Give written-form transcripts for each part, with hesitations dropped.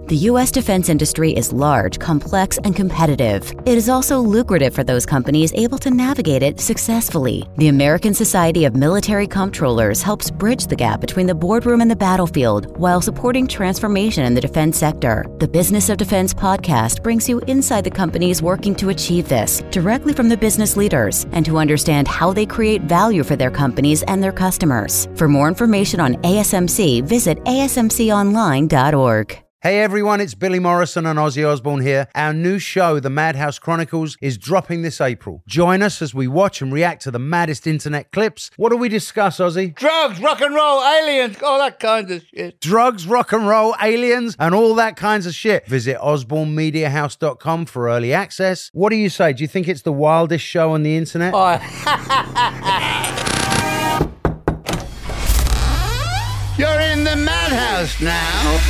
The U.S. defense industry is large, complex, and competitive. It is also lucrative for those companies able to navigate it successfully. The American Society of Military Comptrollers helps bridge the gap between the boardroom and the battlefield while supporting transformation in the defense sector. The Business of Defense podcast brings you inside the companies working to achieve this, directly from the business leaders, and to understand how they create value for their companies and their customers. For more information on ASMC, visit asmconline.org. Hey everyone, it's Billy Morrison and Ozzy Osbourne here. Our new show, The Madhouse Chronicles, is dropping this April. Join us as we watch and react to the maddest internet clips. What do we discuss, Ozzy? Drugs, rock and roll, aliens, all that kind of shit. Drugs, rock and roll, aliens, and all that kinds of shit. Visit osbornemediahouse.com for early access. What do you say? Do you think it's the wildest show on the internet? You're in the madhouse now.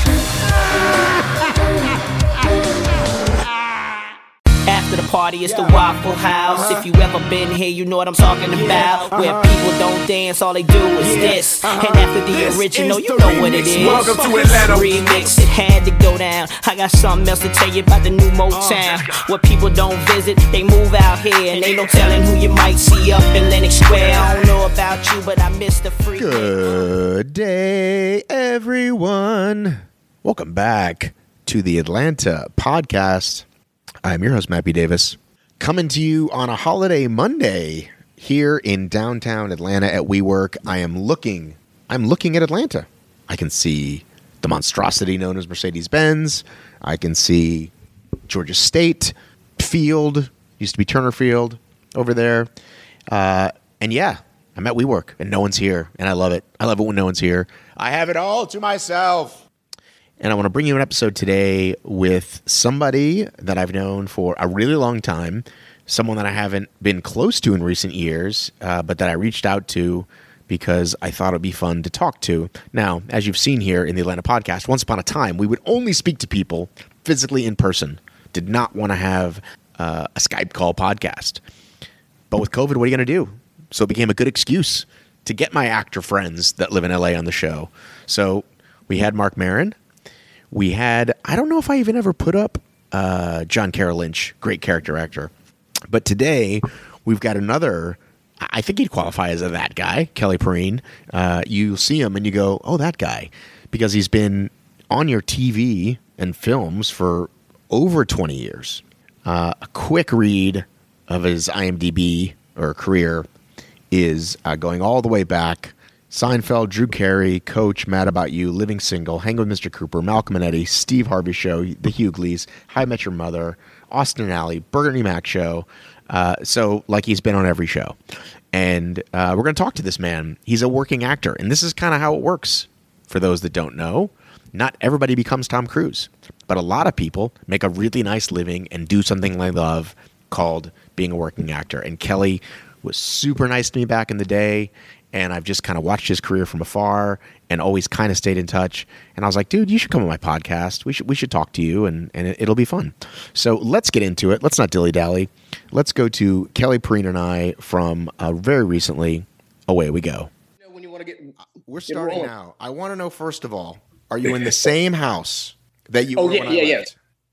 After the party, it's the Waffle House. If you ever been here, you know what I'm talking about. Where people don't dance, all they do is this. And after the original, you know what it is. Welcome to Atlanta. Remix, it had to go down. I got something else to tell you about the new Motown. Where people don't visit, they move out here. And ain't no telling who you might see up in Lenox Square. I don't know about you, but I miss the free. Good day, everyone. Welcome back to the Atlanta podcast. I'm your host, Matt B. Davis, coming to you on a holiday Monday here in downtown Atlanta at WeWork. I'm looking at Atlanta. I can see the monstrosity known as Mercedes-Benz. I can see Georgia State Field, used to be Turner Field over there. And yeah, I'm at WeWork and no one's here. And I love it. I love it when no one's here. I have it all to myself. And I want to bring you an episode today with somebody that I've known for a really long time, someone that I haven't been close to in recent years, but that I reached out to because I thought it would be fun to talk to. Now, as you've seen here in the Atlanta podcast, once upon a time, we would only speak to people physically in person, did not want to have a Skype call podcast. But with COVID, what are you going to do? So it became a good excuse to get my actor friends that live in LA on the show. So we had Marc Maron. We had, I don't know if I even ever put up John Carroll Lynch, great character actor. But today, we've got another, I think he'd qualify as that guy, Kelly Perrine. You see him and you go, oh, that guy. Because he's been on your TV and films for over 20 years. A quick read of his IMDb or career is going all the way back. Seinfeld, Drew Carey, Coach, Mad About You, Living Single, Hang with Mr. Cooper, Malcolm and Eddie, Steve Harvey Show, The Hughleys, How I Met Your Mother, Austin and Ally, Bernie Mac Show. So, like, he's been on every show. And we're going to talk to this man. He's a working actor. And this is kind of how it works. For those that don't know, not everybody becomes Tom Cruise. But a lot of people make a really nice living and do something they love called being a working actor. And Kelly was super nice to me back in the day. And I've just kind of watched his career from afar and always kind of stayed in touch. And I was like, dude, you should come on my podcast. We should talk to you, and it'll be fun. So let's get into it. Let's not dilly-dally. Let's go to Kelly Perrine and I from very recently. Away we go. When you want to We're starting now. I want to know, first of all, are you in the same house that you were when I left?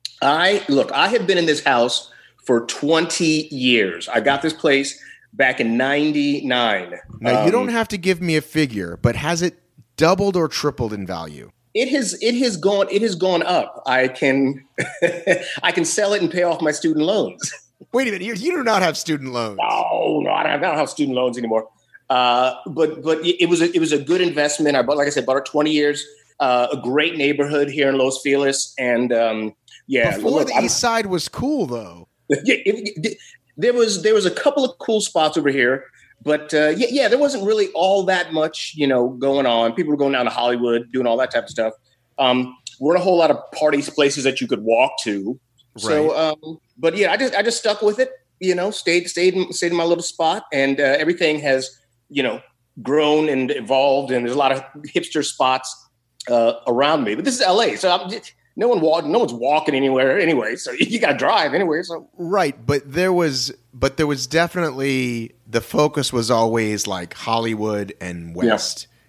I have been in this house for 20 years. I got this place back in 99. Now, you don't have to give me a figure, but has it doubled or tripled in value? It has gone up. I can sell it and pay off my student loans. Wait a minute, you do not have student loans. No, I don't have student loans anymore. But it was a good investment. I bought it 20 years. A great neighborhood here in Los Feliz, and Before the East Side was cool, though. There was a couple of cool spots over here, but there wasn't really all that much, going on. People were going down to Hollywood, doing all that type of stuff. Weren't a whole lot of parties, places that you could walk to. Right. So, I just stuck with it. Stayed in my little spot, and everything has, grown and evolved, and there's a lot of hipster spots around me. But this is LA, so no one's walking anywhere anyway, so you got to drive anywhere. So right, but there was definitely the focus was always like Hollywood and West,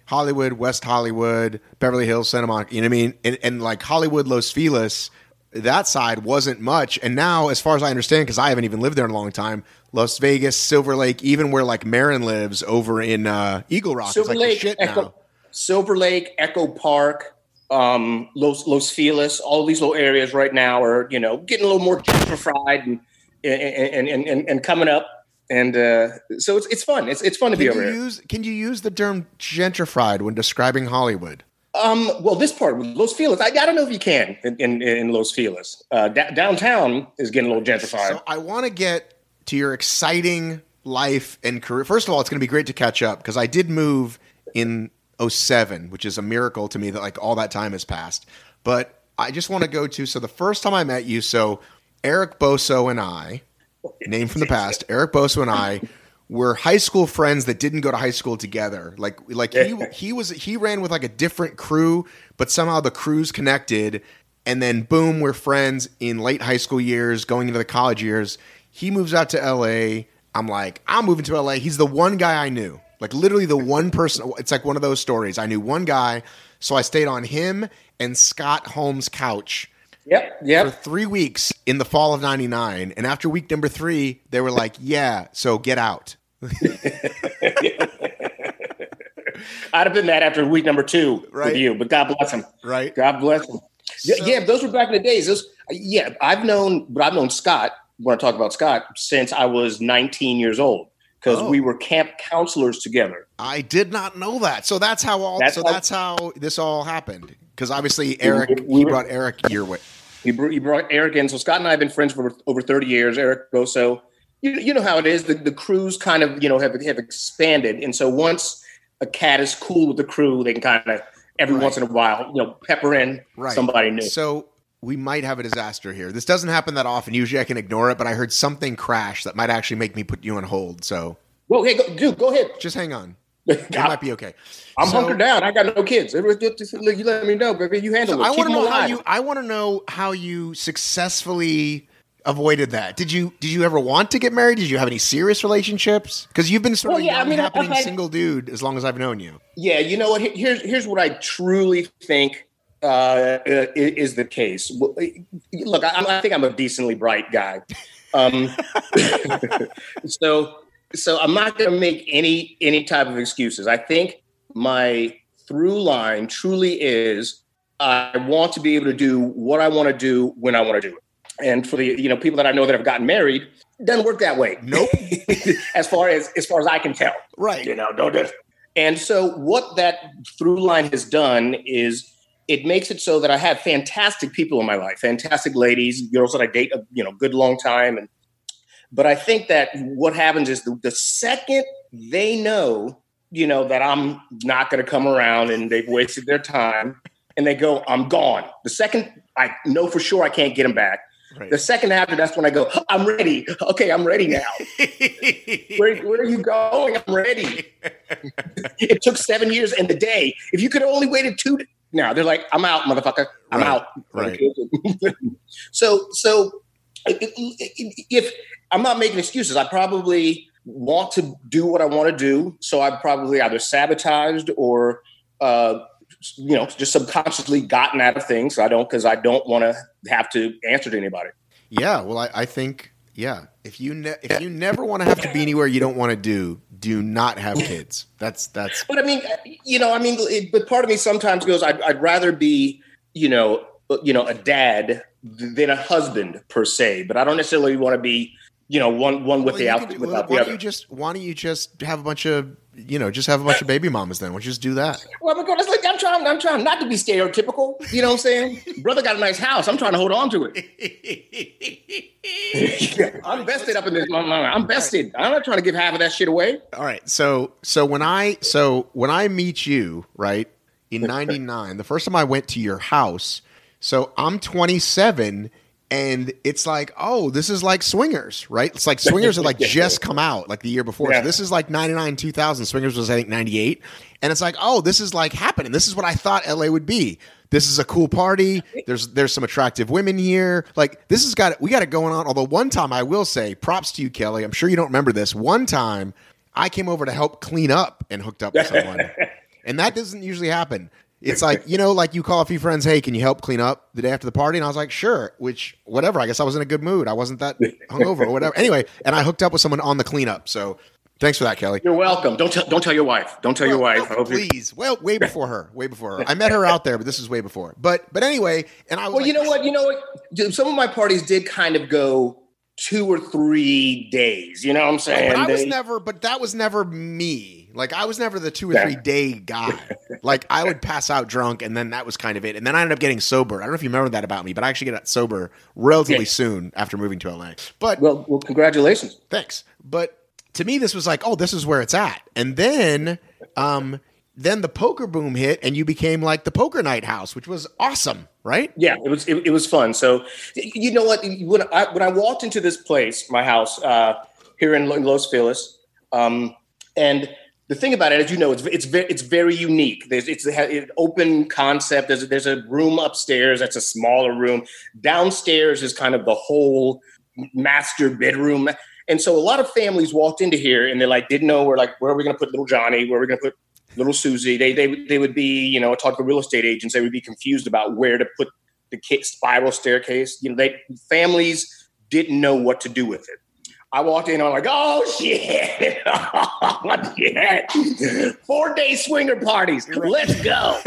Hollywood, West Hollywood, Beverly Hills, Santa Monica, you know what I mean? And like Hollywood, Los Feliz, that side wasn't much. And now, as far as I understand, because I haven't even lived there in a long time, Las Vegas, Silver Lake, even where like Marin lives over in Eagle Rock Silver is like Lake, the shit Echo, now. Silver Lake, Echo Park, Los Feliz, all these little areas right now are, getting a little more gentrified and coming up. And so it's fun. It's fun to be over here. Can you use the term gentrified when describing Hollywood? Well, this part with Los Feliz, I don't know if you can in Los Feliz. Downtown is getting a little gentrified. So I want to get to your exciting life and career. First of all, it's going to be great to catch up because I did move in 2007, which is a miracle to me that like all that time has passed. But I just want to go to, so the first time I met you, so Eric Boso and I, name from the past, Eric Boso and I were high school friends that didn't go to high school together. Like he ran with like a different crew, but somehow the crews connected. And then boom, we're friends in late high school years, going into the college years. He moves out to LA. I'm like, I'm moving to LA. He's the one guy I knew, like literally the one person. It's like one of those stories. I knew one guy. So I stayed on him and Scott Holmes' couch. Yep. For 3 weeks in the fall of '99. And after week number 3, they were like, yeah, so get out. I'd have been mad after week number 2 right. with you, but God bless him. Right. God bless him. Yeah, those were back in the days. I've known Scott, when I talk about Scott, since I was 19 years old because we were camp counselors together. I did not know that. So that's how this all happened. Because obviously Eric, he brought Eric your way. He brought Eric in. So Scott and I have been friends for over 30 years. Eric Boso, you know how it is. The crews kind of, have expanded. And so once a cat is cool with the crew, they can kind of every once in a while, pepper in somebody new. So we might have a disaster here. This doesn't happen that often. Usually I can ignore it, but I heard something crash that might actually make me put you on hold. So, well, hey, go ahead. Just hang on. It might be okay. I'm hunkered down. I got no kids. You let me know, baby. You handle it. I want to know how you successfully avoided that. Did you ever want to get married? Did you have any serious relationships? Because you've been sort of happening single dude as long as I've known you. Yeah, you know what? Here's what I truly think is the case. Look, I think I'm a decently bright guy. So I'm not going to make any type of excuses. I think my through line truly is I want to be able to do what I want to do when I want to do it. And for the people that I know that have gotten married, it doesn't work that way. Nope. as far as I can tell. Right. Don't do it. And so what that through line has done is it makes it so that I have fantastic people in my life, fantastic ladies, girls that I date a good long time. But I think that what happens is the second they know, that I'm not going to come around and they've wasted their time and they go, I'm gone. The second I know for sure I can't get them back. Right. The second after, that's when I go, I'm ready. Okay, I'm ready now. Where are you going? I'm ready. It took 7 years and a day. If you could have only waited 2 now, they're like, I'm out, motherfucker. I'm out. Right. So if I'm not making excuses, I probably want to do what I want to do. So I've probably either sabotaged or, just subconsciously gotten out of things. Because I don't want to have to answer to anybody. Yeah. Well, I think, if you never want to have to be anywhere you don't want to do not have kids. That's, but but part of me sometimes goes, I'd rather be, a dad than a husband per se, but I don't necessarily want to be, one with the outfit without the other. Why don't you just have a bunch of, baby mamas then? Why don't you just do that? Well, because I'm trying not to be stereotypical. You know what I'm saying? Brother got a nice house. I'm trying to hold on to it. I'm vested up in this. I'm vested. I'm not trying to give half of that shit away. All right. So when I meet you, right, in 99, the first time I went to your house, so I'm 27 and it's like, oh, this is like Swingers, right? It's like Swingers had like just come out like the year before. Yeah. So this is like 99, 2000. Swingers was, I think, 98. And it's like, oh, this is like happening. This is what I thought LA would be. This is a cool party. There's some attractive women here. Like we got it going on. Although one time I will say, props to you, Kelly. I'm sure you don't remember this. One time I came over to help clean up and hooked up with someone. And that doesn't usually happen. It's like, like you call a few friends, hey, can you help clean up the day after the party? And I was like, sure, whatever. I guess I was in a good mood. I wasn't that hungover or whatever. Anyway, and I hooked up with someone on the cleanup. So thanks for that, Kelly. You're welcome. Don't tell your wife. Don't tell your wife. Please. Well, way before her. I met her out there, but this is way before. But anyway, and I was you know what? Some of my parties did kind of go 2 or 3 days. You know what I'm saying? But that was never me. Like, I was never the 2 or 3 day guy. Like, I would pass out drunk, and then that was kind of it. And then I ended up getting sober. I don't know if you remember that about me, but I actually got sober relatively soon after moving to LA. But well, congratulations. Thanks. But to me, this was like, oh, this is where it's at. And then the poker boom hit, and you became like the Poker Night House, which was awesome, right? Yeah, it was fun. So, you know what? When I walked into this place, my house here in Los Feliz, and the thing about it, as you know, it's very unique. It's an open concept. There's a room upstairs that's a smaller room. Downstairs is kind of the whole master bedroom. And so a lot of families walked into here and they didn't know where are we going to put little Johnny? Where are we going to put little Susie? They would be, talk to real estate agents. They would be confused about where to put the spiral staircase. Families didn't know what to do with it. I walked in, I'm like, oh shit, 4-day swinger parties, let's go.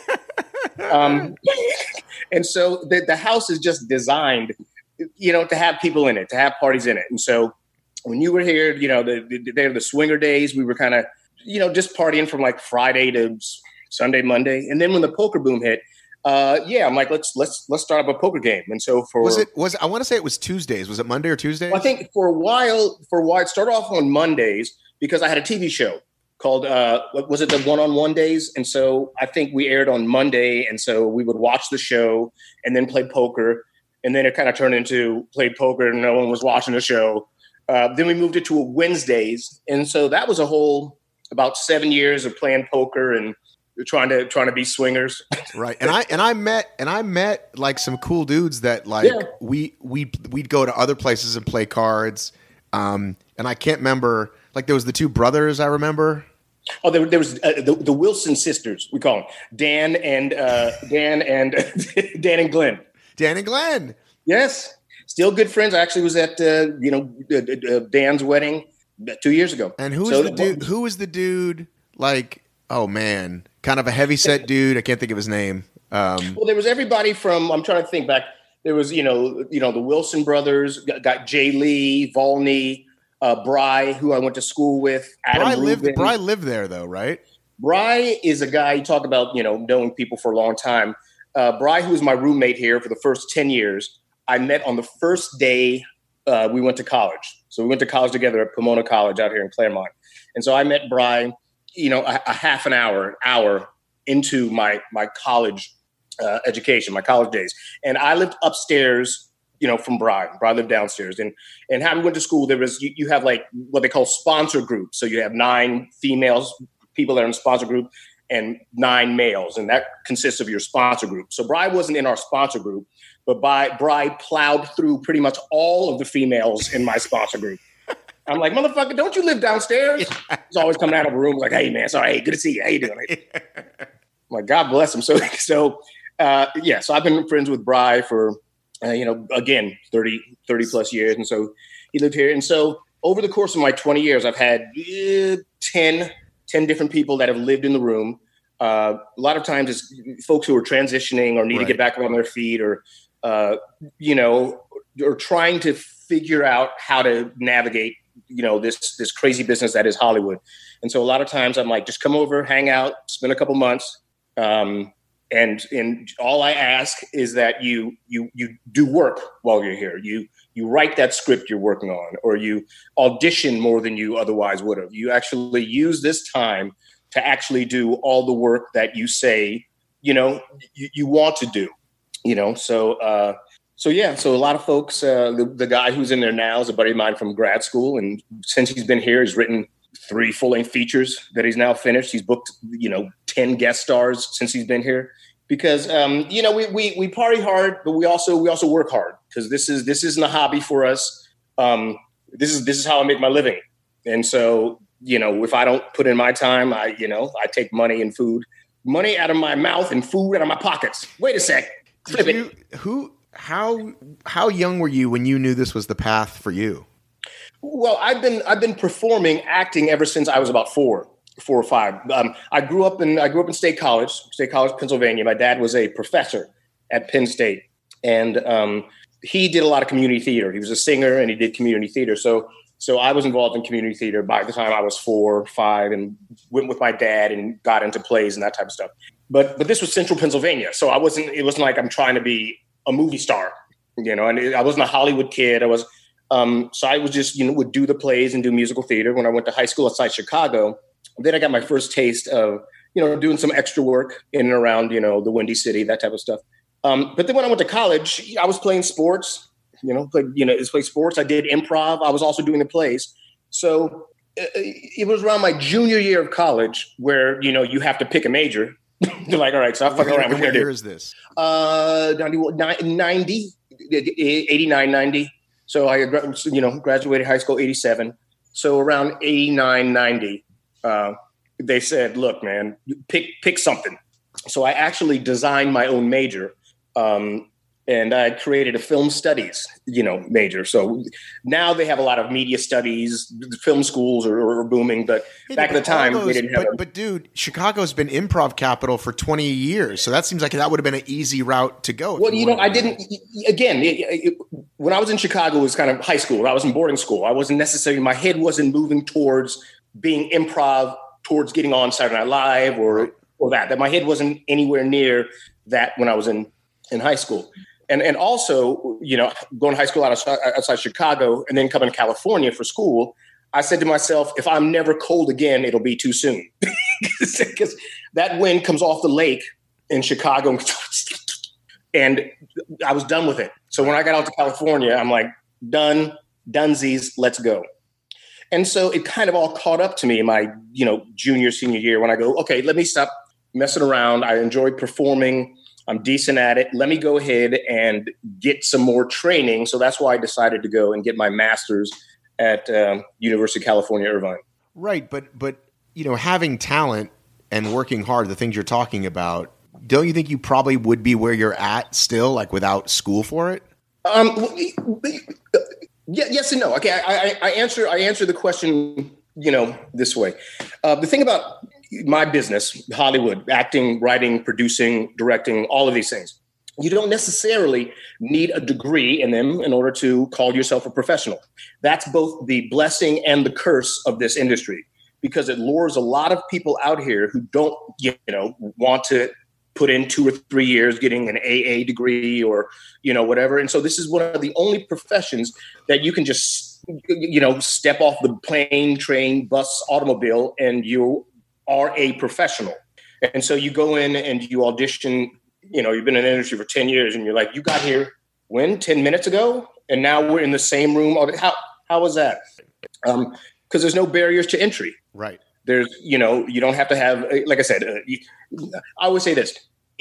And so the house is just designed, to have people in it, to have parties in it. And so when you were here, they're the swinger days. We were kind of, just partying from like Friday to Sunday, Monday. And then when the poker boom hit, I'm like, let's start up a poker game. And so I want to say it was Tuesdays. Was it Monday or Tuesday? Well, I think for a while, it started off on Mondays because I had a TV show called, was it the One-on-One Days? And so I think we aired on Monday. And so we would watch the show and then play poker. And then it kind of turned into play poker and no one was watching the show. Then we moved it to Wednesdays. And so that was a whole about 7 years of playing poker and trying to be swingers. Right. And I met like some cool dudes that we'd go to other places and play cards. And I can't remember, like there was the two brothers I remember. Oh, there was the Wilson sisters, we call them. Dan and Glenn. Dan and Glenn. Yes. Still good friends. I actually was at Dan's wedding 2 years ago. And who was the dude like, oh man, kind of a heavy set dude. I can't think of his name. Well, there was everybody from, I'm trying to think back. There was, the Wilson brothers, got Jay Lee, Volney, Bry, who I went to school with. Bry lived there though, right? Bry is a guy, you talk about, knowing people for a long time. Bry, who was my roommate here for the first 10 years, I met on the first day we went to college. So we went to college together at Pomona College out here in Claremont. And so I met Bry, a half an hour into my college education, my college days. And I lived upstairs, from Bry. Bry lived downstairs. And how we went to school, there was, you have like what they call sponsor groups. So you have 9 females, people that are in sponsor group, and 9 males. And that consists of your sponsor group. So Bry wasn't in our sponsor group, but Bry plowed through pretty much all of the females in my sponsor group. I'm like, motherfucker, don't you live downstairs? Yeah. He's always coming out of a room like, hey, man, sorry, hey, good to see you. How you doing? I'm like, God bless him. So I've been friends with Bry for, again, 30 plus years. And so he lived here. And so over the course of my 20 years, I've had 10 different people that have lived in the room. A lot of times it's folks who are transitioning or need to get back on their feet or trying to figure out how to navigate, this crazy business that is Hollywood. And so a lot of times I'm like, just come over, hang out, spend a couple months. And all I ask is that you do work while you're here. You write that script you're working on, or you audition more than you otherwise would have. You actually use this time to actually do all the work that you say, you want to do, So a lot of folks, the guy who's in there now is a buddy of mine from grad school. And since he's been here, he's written 3 full-length features that he's now finished. He's booked, 10 guest stars since he's been here because, we party hard, but we also work hard because this isn't a hobby for us. This is how I make my living. And so if I don't put in my time, I take money and food, money out of my mouth and food out of my pockets. Wait a sec. Flip it. How young were you when you knew this was the path for you? Well, I've been performing acting ever since I was about 4 or 5. I grew up in State College, Pennsylvania. My dad was a professor at Penn State, and he did a lot of community theater. He was a singer and he did community theater. So I was involved in community theater by the time I was 4 or 5, and went with my dad and got into plays and that type of stuff. But this was Central Pennsylvania, so it wasn't like I'm trying to be a movie star, and I wasn't a Hollywood kid. So I was just, would do the plays and do musical theater. When I went to high school outside Chicago, then I got my first taste of, doing some extra work in and around, the Windy City, that type of stuff. But then when I went to college, I was playing sports, play sports. I did improv. I was also doing the plays. So it was around my junior year of college where, you have to pick a major. They're like, all right, so I'm fucking around. What year is this? 90, 89, 90. So I, graduated high school 87. So around 89, 90, they said, look, man, pick something. So I actually designed my own major. And I created a film studies, major. So now they have a lot of media studies. Film schools are booming, but back at the time they didn't have. But dude, Chicago's been improv capital for 20 years, so that seems like that would have been an easy route to go. Well, I didn't. Again, when I was in Chicago, it was kind of high school. I was in boarding school. I wasn't necessarily. My head wasn't moving towards being improv, towards getting on Saturday Night Live or that. That my head wasn't anywhere near that when I was in high school. And also, going to high school outside Chicago and then coming to California for school, I said to myself, if I'm never cold again, it'll be too soon. Because that wind comes off the lake in Chicago and I was done with it. So when I got out to California, I'm like, dunesies, let's go. And so it kind of all caught up to me in my, junior, senior year when I go, okay, let me stop messing around. I enjoy performing. I'm decent at it. Let me go ahead and get some more training. So that's why I decided to go and get my master's at University of California, Irvine. Right. But having talent and working hard, the things you're talking about, don't you think you probably would be where you're at still, like without school for it? Yes and no. Okay. I answer the question, this way. The thing about my business, Hollywood, acting, writing, producing, directing, all of these things, you don't necessarily need a degree in them in order to call yourself a professional. That's both the blessing and the curse of this industry, because it lures a lot of people out here who don't, want to put in 2 or 3 years getting an AA degree or, whatever. And so this is one of the only professions that you can just, step off the plane, train, bus, automobile, and you are a professional. And so you go in and you audition, you've been in the industry for 10 years and you're like, you got here when 10 minutes ago? And now we're in the same room. How was that? Because there's no barriers to entry. Right. There's, you don't have to have, like I said, I always say this,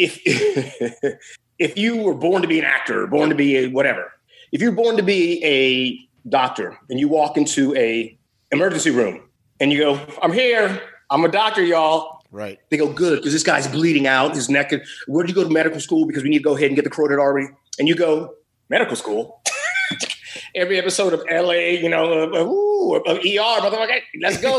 if you were born to be an actor, born to be a whatever, if you're born to be a doctor and you walk into a emergency room and you go, I'm here, I'm a doctor, y'all. Right. They go, good, because this guy's bleeding out, his neck. Where'd you go to medical school? Because we need to go ahead and get the carotid artery. And you go, medical school? Every episode of LA, of ER, motherfucker, let's go.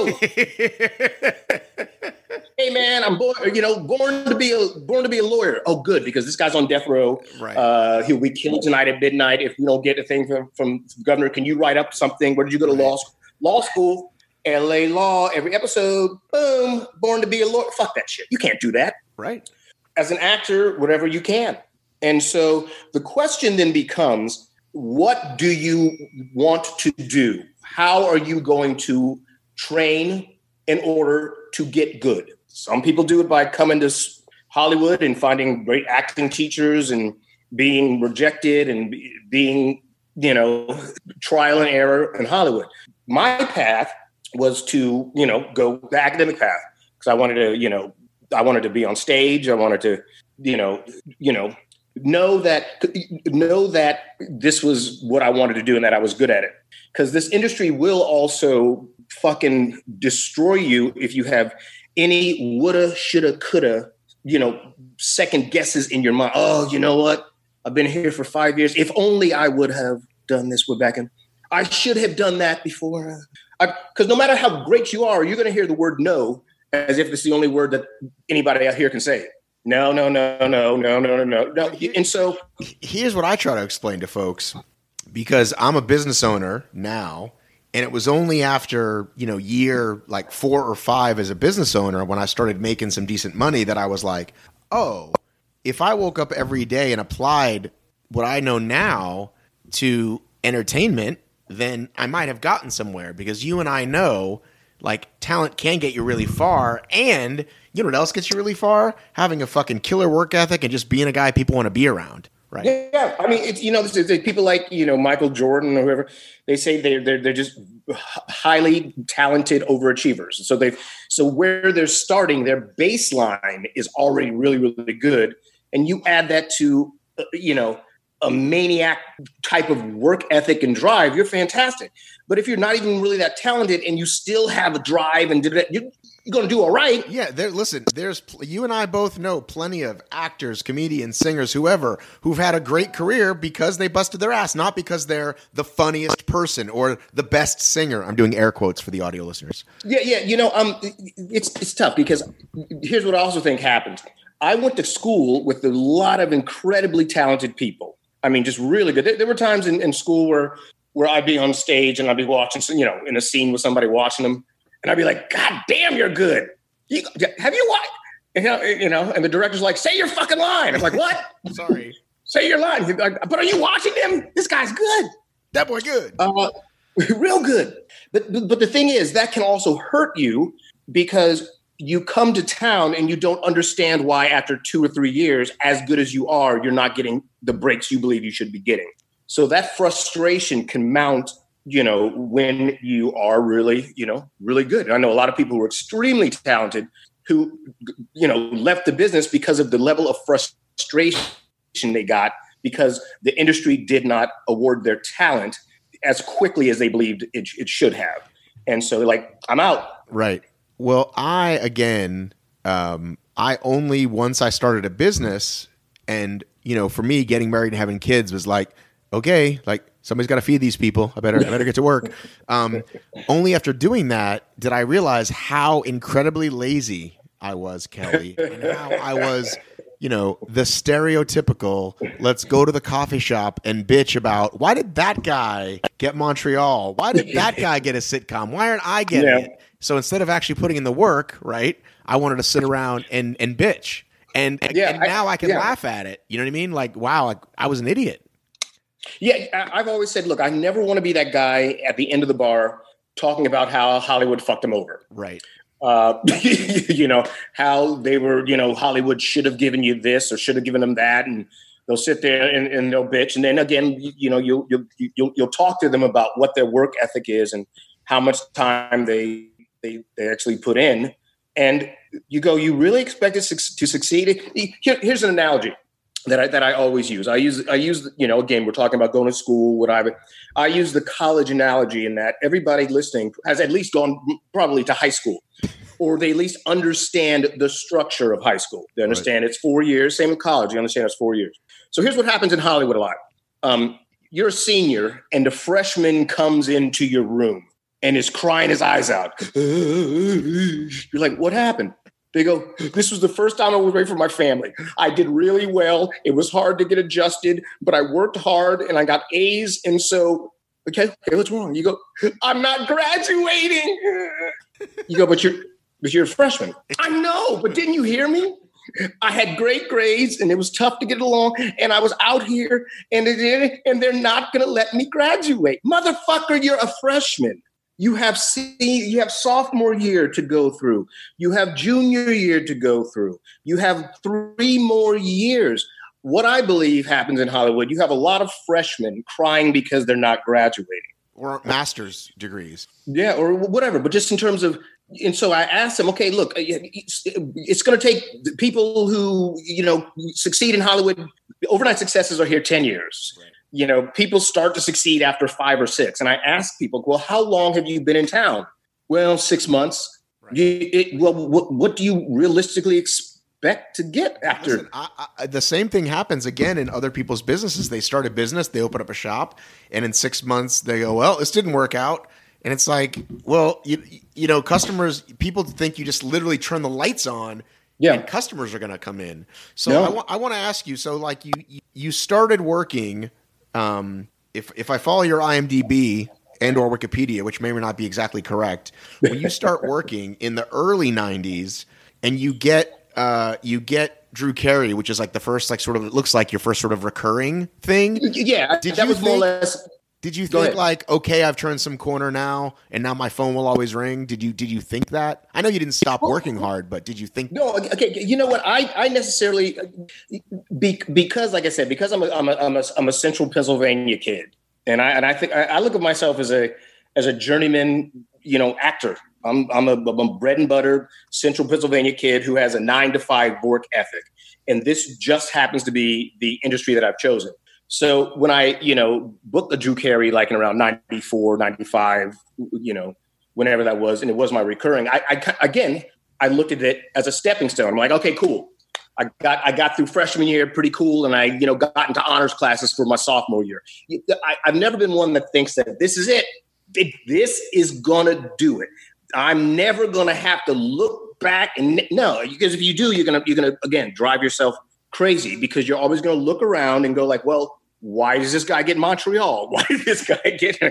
Hey man, I'm born to be a lawyer. Oh, good, because this guy's on death row. Right. He'll be killed tonight at midnight if we don't get a thing from governor. Can you write up something? Where did you go to law school? Law school. LA Law, every episode, boom, born to be a lawyer. Fuck that shit. You can't do that. Right. As an actor, whatever you can. And so the question then becomes, what do you want to do? How are you going to train in order to get good? Some people do it by coming to Hollywood and finding great acting teachers and being rejected and being, trial and error in Hollywood. My path was to, go the academic path, because I wanted to be on stage. I wanted to, know that this was what I wanted to do and that I was good at it. Because this industry will also fucking destroy you if you have any woulda, shoulda, coulda, second guesses in your mind. Oh, you know what? I've been here for 5 years. If only I would have done this with Beckham. I should have done that before. Because no matter how great you are, you're going to hear the word no as if it's the only word that anybody out here can say. No. And so here's what I try to explain to folks, because I'm a business owner now, and it was only after, year like 4 or 5 as a business owner when I started making some decent money that I was like, oh, if I woke up every day and applied what I know now to entertainment, then I might have gotten somewhere, because you and I know like talent can get you really far. And you know what else gets you really far? Having a fucking killer work ethic and just being a guy people want to be around. Right. Yeah. I mean, it's, people like, Michael Jordan or whoever, they say they're just highly talented overachievers. So where they're starting, their baseline is already really, really good. And you add that to, a maniac type of work ethic and drive, you're fantastic. But if you're not even really that talented and you still have a drive and you're going to do all right. Yeah, you and I both know plenty of actors, comedians, singers, whoever, who've had a great career because they busted their ass, not because they're the funniest person or the best singer. I'm doing air quotes for the audio listeners. Yeah. It's tough, because here's what I also think happens. I went to school with a lot of incredibly talented people. I mean, just really good. There were times in school where I'd be on stage and I'd be watching, in a scene with somebody watching them, and I'd be like, God damn, you're good. Have you watched? And the director's like, say your fucking line. I'm like, what? Sorry. Say your line. He's like, but are you watching him? This guy's good. That boy good. Real good. But the thing is, that can also hurt you, because you come to town and you don't understand why after 2 or 3 years, as good as you are, you're not getting the breaks you believe you should be getting. So that frustration can mount, when you are really, really good. And I know a lot of people who are extremely talented who, left the business because of the level of frustration they got, because the industry did not award their talent as quickly as they believed it should have. And so they're like, I'm out. Right. Well, I only once I started a business, and, for me, getting married and having kids was like, okay, like somebody's got to feed these people. I better get to work. Only after doing that did I realize how incredibly lazy I was, Kelly, and how I was, the stereotypical, let's go to the coffee shop and bitch about, why did that guy get Montreal? Why did that guy get a sitcom? Why aren't I getting it? So instead of actually putting in the work, right, I wanted to sit around and bitch. And now I can laugh at it. You know what I mean? Like, wow, I was an idiot. Yeah, I've always said, look, I never want to be that guy at the end of the bar talking about how Hollywood fucked him over. Right. How they were, Hollywood should have given you this or should have given them that. And they'll sit there and they'll bitch. And then again, you'll talk to them about what their work ethic is and how much time they actually put in. And you go, you really expect it to succeed? Here's an analogy that I always use. I use, again, we're talking about going to school, whatever. I use the college analogy in that everybody listening has at least gone probably to high school, or they at least understand the structure of high school. They understand It's 4 years. Same with college. You understand it's 4 years. So here's what happens in Hollywood a lot. You're a senior and a freshman comes into your room and is crying his eyes out. You're like, what happened? They go, this was the first time I was away from my family. I did really well. It was hard to get adjusted, but I worked hard and I got A's. And so, okay, what's wrong? You go, I'm not graduating. You go, but you're a freshman. I know, but didn't you hear me? I had great grades and it was tough to get along. And I was out here and they're not going to let me graduate. Motherfucker, you're a freshman. You have sophomore year to go through. You have junior year to go through. You have 3 more years. What I believe happens in Hollywood, you have a lot of freshmen crying because they're not graduating. Or master's degrees. Yeah, or whatever. But just in terms of, and so I asked them, okay, look, it's going to take people who, succeed in Hollywood. Overnight successes are here 10 years. Right. People start to succeed after 5 or 6. And I ask people, well, how long have you been in town? Well, 6 months. Right. What do you realistically expect to get after? Listen, the same thing happens again in other people's businesses. They start a business, they open up a shop, and in 6 months they go, well, this didn't work out. And it's like, well, you know, customers, people think you just literally turn the lights on. Yeah. And customers are going to come in. So I want to ask you, so like you started working, if I follow your IMDb and or Wikipedia, which may or not be exactly correct, when you start working in the early 90s and you get Drew Carey, which is like the first, like sort of, it looks like your first sort of recurring thing. Yeah. That was more or less. Did you think like, okay, I've turned some corner now, and now my phone will always ring? Did you think that? I know you didn't stop working hard, but did you think? No, okay. You know what? I necessarily because, like I said, because I'm a Central Pennsylvania kid, and I think I look at myself as a journeyman, you know, actor. I'm a bread and butter Central Pennsylvania kid who has a 9-to-5 work ethic, and this just happens to be the industry that I've chosen. So when I, you know, booked the Drew Carey, like in around 94, 95, you know, whenever that was, and it was my recurring, I looked at it as a stepping stone. I'm like, okay, cool. I got through freshman year pretty cool. And I, you know, got into honors classes for my sophomore year. I've never been one that thinks that this is it. This is going to do it. I'm never going to have to look back. And no, because if you do, you're going to, again, drive yourself crazy, because you're always going to look around and go like, well, why does this guy get Montreal? Why did this guy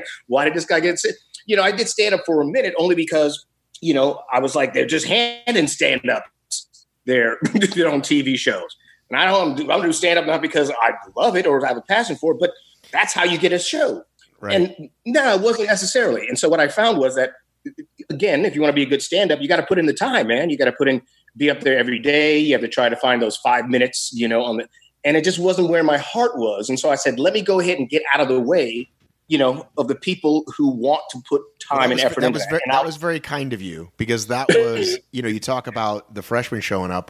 get, you know, I did stand up for a minute only because, you know, I was like, they're just handing stand up. They're on TV shows. And I don't do stand up not because I love it or I have a passion for it, but that's how you get a show. Right. And no, it wasn't necessarily. And so what I found was that, again, if you want to be a good stand up, you got to put in the time, man. You got to be up there every day. You have to try to find those 5 minutes, you know, and it just wasn't where my heart was. And so I said, let me go ahead and get out of the way, you know, of the people who want to put time and effort into that. That was very kind of you, because that was, you know, you talk about the freshmen showing up.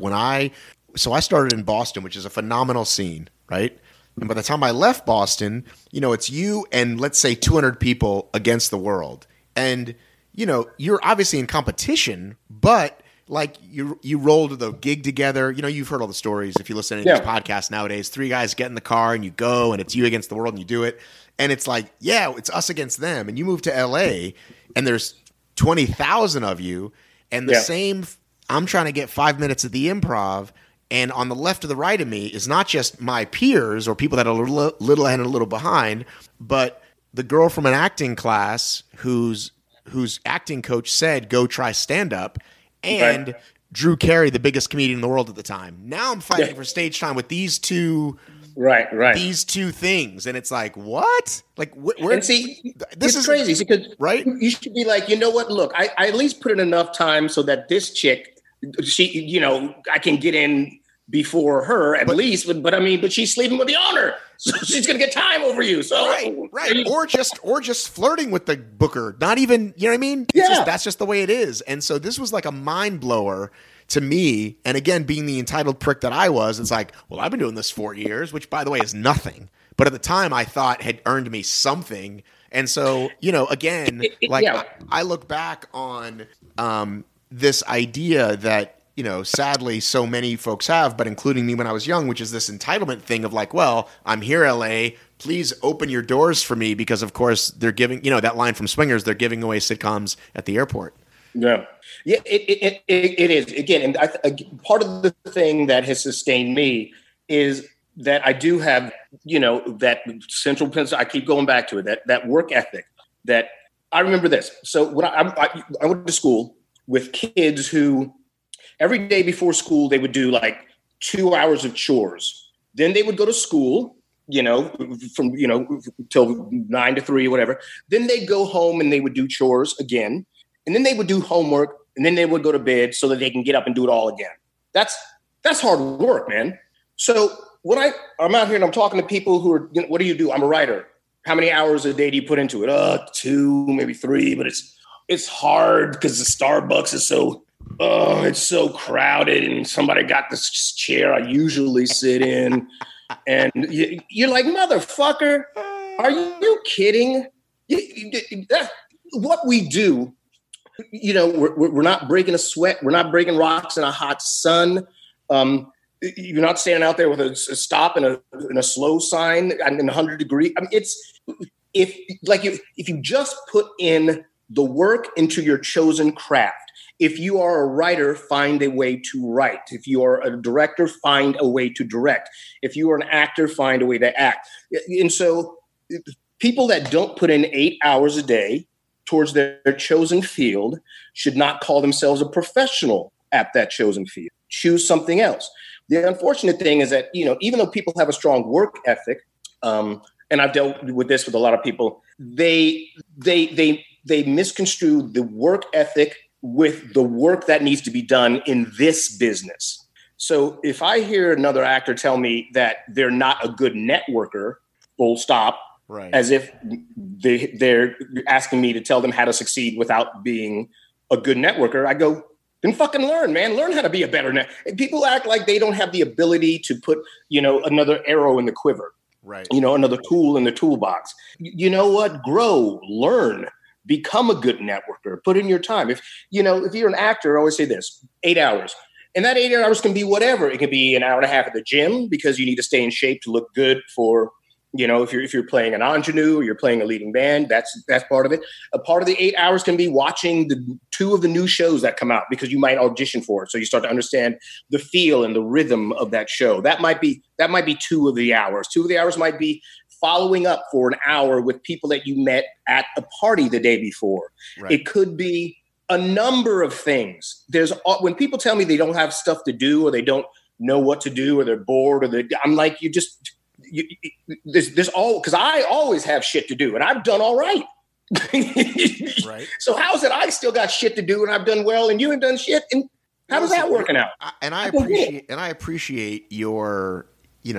So I started in Boston, which is a phenomenal scene, right? And by the time I left Boston, you know, it's you and let's say 200 people against the world. And, you know, you're obviously in competition, but like you roll to the gig together. You know, you've heard all the stories. If you listen to these podcasts nowadays, 3 guys get in the car and you go and it's you against the world and you do it. And it's like, yeah, it's us against them. And you move to LA and there's 20,000 of you and the same, I'm trying to get 5 minutes at the Improv. And on the left or the right of me is not just my peers or people that are a little ahead and a little behind, but the girl from an acting class whose acting coach said, go try stand up. And Drew Carey, the biggest comedian in the world at the time. Now I'm fighting for stage time with these two, these two things, and it's like, what? Like, where? And see, this is crazy because you should be like, you know what? Look, I at least put in enough time so that this chick, she, you know, I can get in before her at least. But she's sleeping with the owner, so she's gonna get time over you. So right, or just flirting with the booker. Not even, you know what I mean? That's just the way it is. And so this was like a mind blower to me. And again, being the entitled prick that I was, it's like, well, I've been doing this 4 years, which by the way is nothing. But at the time, I thought had earned me something. And so, you know, again, I look back on this idea that, you know, sadly, so many folks have, but including me when I was young, which is this entitlement thing of like, well, I'm here, LA, please open your doors for me, because of course they're giving, you know, that line from Swingers, they're giving away sitcoms at the airport. Yeah, it is. Again, and part of the thing that has sustained me is that I do have, you know, that Central Pennsylvania, I keep going back to it, that work ethic, that I remember this. So when I went to school with kids who, every day before school, they would do like 2 hours of chores. Then they would go to school, you know, from, you know, till 9 to 3 or whatever. Then they'd go home and they would do chores again. And then they would do homework. And then they would go to bed so that they can get up and do it all again. That's hard work, man. So when I'm out here and I'm talking to people who are, you know, what do? I'm a writer. How many hours a day do you put into it? 2, maybe 3, but it's hard because the Starbucks is so, it's so crowded, and somebody got this chair I usually sit in, and you're like, motherfucker, are you kidding? What we do we're not breaking a sweat. We're not breaking rocks in a hot sun. You're not standing out there with a stop and a slow sign and 100 degree. I mean, it's if you just put in the work into your chosen craft. If you are a writer, find a way to write. If you are a director, find a way to direct. If you are an actor, find a way to act. And so people that don't put in 8 hours a day towards their chosen field should not call themselves a professional at that chosen field. Choose something else. The unfortunate thing is that, even though people have a strong work ethic, and I've dealt with this with a lot of people, they misconstrue the work ethic with the work that needs to be done in this business. So if I hear another actor tell me that they're not a good networker, full stop, right, as if they're asking me to tell them how to succeed without being a good networker, I go, then fucking learn, man. Learn how to be a better People act like they don't have the ability to put, another arrow in the quiver, right? Another tool in the toolbox. You know what? Grow, learn. Become a good networker. Put in your time. If you're an actor, I always say this: 8 hours, and that 8 hours can be whatever. It can be an hour and a half at the gym because you need to stay in shape to look good for, if you're playing an ingenue or you're playing a leading band, that's part of it. A part of the 8 hours can be watching the 2 of the new shows that come out because you might audition for it, so you start to understand the feel and the rhythm of that show. That might be 2 of the hours. 2 of the hours might be following up for an hour with people that you met at a party the day before. Right. It could be a number of things. When people tell me they don't have stuff to do or they don't know what to do or they're bored I'm like, there's all, because I always have shit to do and I've done all right. Right. So how is it I still got shit to do and I've done well and you ain't done shit? And how does that working out? I appreciate your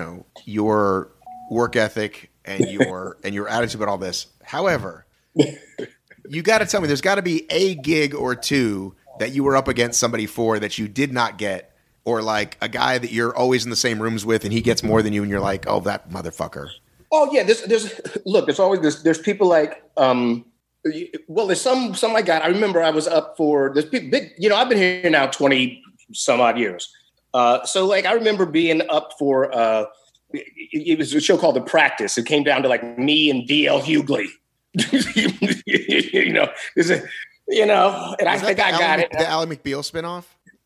work ethic and your attitude about all this. However, you got to tell me there's got to be a gig or two that you were up against somebody for that you did not get, or like a guy that you're always in the same rooms with and he gets more than you and you're like, oh, that motherfucker. Oh yeah, there's always there's people like there's some I got. I remember I was up for this big I've been here now 20 some odd years. So like I remember being up for it was a show called The Practice. It came down to like me and D.L. Hughley. And I think I got it. The Ally McBeal spinoff?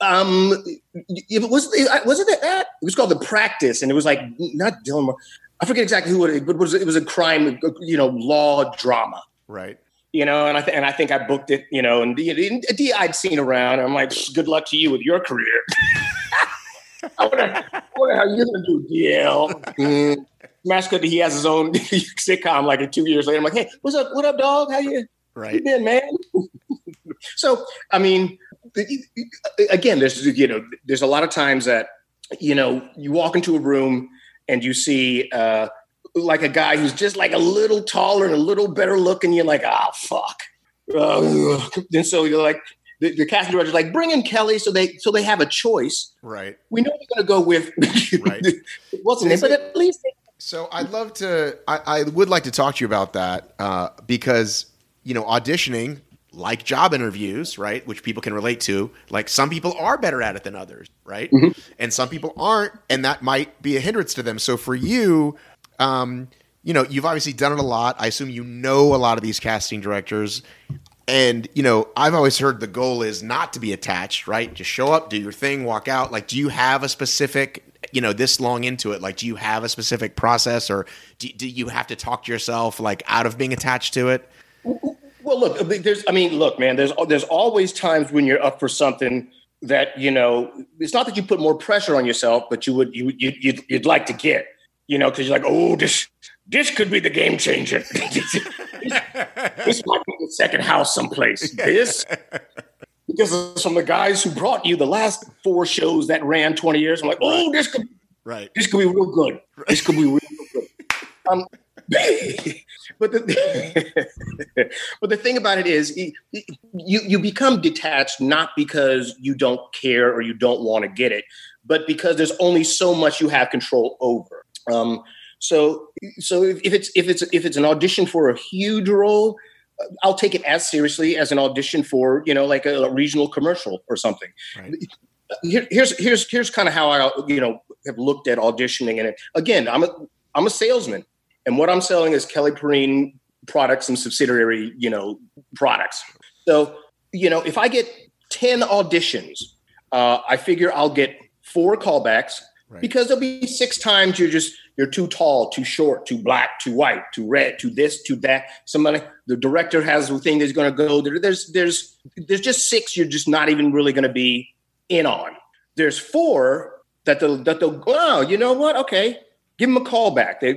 Was it that? It was called The Practice, and it was like not Dylan Moore. I forget exactly who it was. It was a crime, law drama. Right. And I think I booked it, and D I'd seen around. And I'm like, good luck to you with your career. I wonder how you're gonna do, DL. Smash cut. He has his own sitcom like 2 years later. I'm like, hey, what up, dog? How you been, man? So, I mean, again, there's a lot of times that, you walk into a room and you see like a guy who's just like a little taller and a little better looking. You're like, fuck. And so you're like, the casting director's like, bring in Kelly so they have a choice. Right. We know they're going to go with right. What's it? But at least. So I would like to talk to you about that because, auditioning, like job interviews, right, which people can relate to, like some people are better at it than others, right? Mm-hmm. And some people aren't, and that might be a hindrance to them. So for you, you've obviously done it a lot. I assume you know a lot of these casting directors. And, I've always heard the goal is not to be attached, right? Just show up, do your thing, walk out. Like, do you have a specific, this long into it, like, do you have a specific process or do you have to talk to yourself, like, out of being attached to it? Well, look, man, there's always times when you're up for something that, it's not that you put more pressure on yourself, but you'd like to get, because you're like, oh, this could be the game changer. This might be the second house someplace. This, because some of the guys who brought you the last 4 shows that ran 20 years, I'm like, oh, this could be real good. This could be real good. But the thing about it is you become detached not because you don't care or you don't want to get it, but because there's only so much you have control over. So if it's an audition for a huge role, I'll take it as seriously as an audition for, like a regional commercial or something. Right. Here's kind of how I, have looked at auditioning. And again, I'm a salesman, and what I'm selling is Kelly Perrine products and subsidiary, products. So, if I get 10 auditions, I figure I'll get 4 callbacks, because there'll be 6 times you're too tall, too short, too black, too white, too red, too this, too that. The director has a thing that's going to go there. There's just 6 you're just not even really going to be in on. There's 4 that they'll oh, you know what? Okay, give them a call back. They'll